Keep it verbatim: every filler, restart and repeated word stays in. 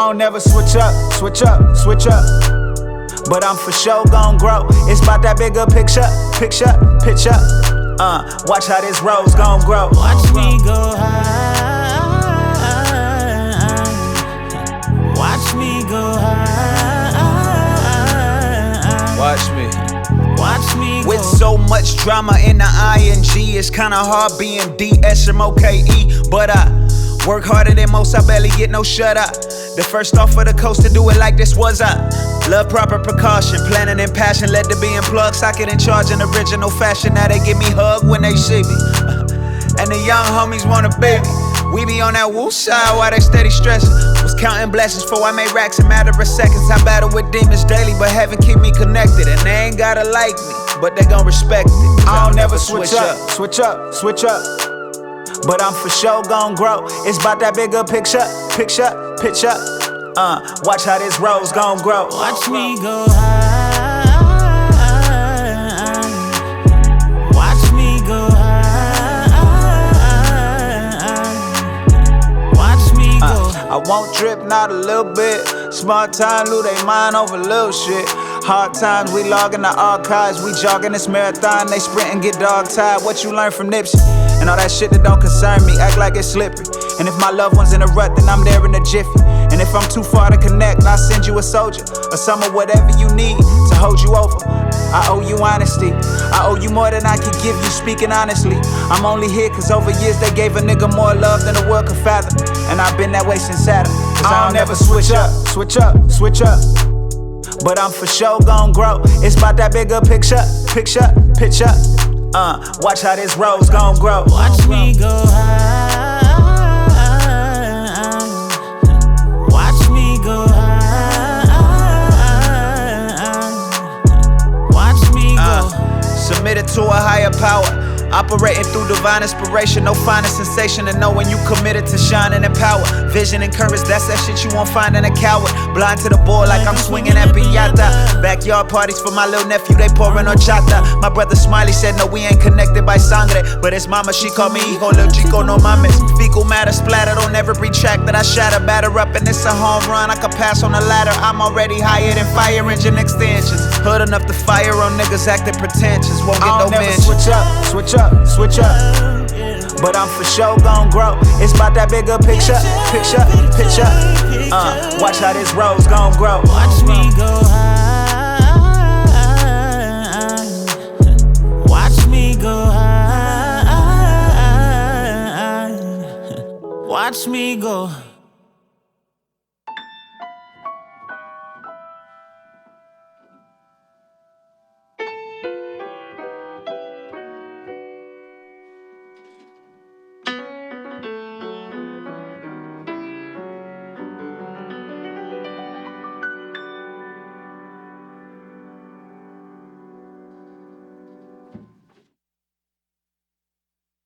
don't never switch up, switch up, switch up. But I'm for sure gon' grow. It's about that bigger picture, picture, picture. Uh, watch how this rose gon' grow. Watch me go high. Watch me go high. Watch me. Watch me go. With so much drama in the I N G, it's kinda hard being D S M O K E. But I work harder than most, I barely get no shut eye. The first off of the coast to do it like this was I. Love proper precaution, planning and passion led to being plugged. Socket in charge in original fashion. Now they give me hug when they see me. And the young homies want a baby. We be on that woo side while they steady stressing. Was counting blessings before I made racks in matter of seconds. I battle with demons daily, but heaven keep me connected. And they ain't gotta like me, but they gon' respect it. I don't never switch up, switch up, switch up. But I'm for sure gon' grow. It's about that bigger picture, picture, picture. Uh, watch how this rose gon' grow. Watch me go high. Watch me go high. Watch me go. Uh, I won't drip, not a little bit. Smart time, lose they mind over little shit. Hard times, we logging the archives. We jogging this marathon, they sprint and get dog tired. What you learn from Nipsey? And all that shit that don't concern me, act like it's slippery. And if my loved one's in a rut, then I'm there in a jiffy. And if I'm too far to connect, I'll send you a soldier or some of whatever you need to hold you over. I owe you honesty. I owe you more than I can give you, speaking honestly. I'm only here cause over years they gave a nigga more love than the world could fathom. And I've been that way since Saturn. Cause I don't never switch up, switch up, switch up. But I'm for sure gon' grow. It's about that bigger picture, picture, picture. Uh, watch how this rose gon' grow. Watch me go high. Watch me go high. Watch me go. Uh, submitted to a higher power. Operating through divine inspiration, no finer sensation than knowing you committed to shining in power. Vision and courage, that's that shit you won't find in a coward. Blind to the ball like I'm swinging at piñata. Backyard parties for my little nephew, they pouring horchata. My brother Smiley said no, we ain't connected by sangre, but his mama, she called me hijo, lil chico, no mames. Fecal matter splattered on every track that I shatter. Batter up and it's a home run, I could pass on the ladder. I'm already higher than fire engine extensions. Hood enough to fire on niggas acting pretentious, won't get no mention. Switch up, switch up. Switch up, but I'm for sure gon' grow. It's about that bigger picture, picture, picture. Uh, watch how this rose gon' grow. Watch me go high. Watch me go high. Watch me go.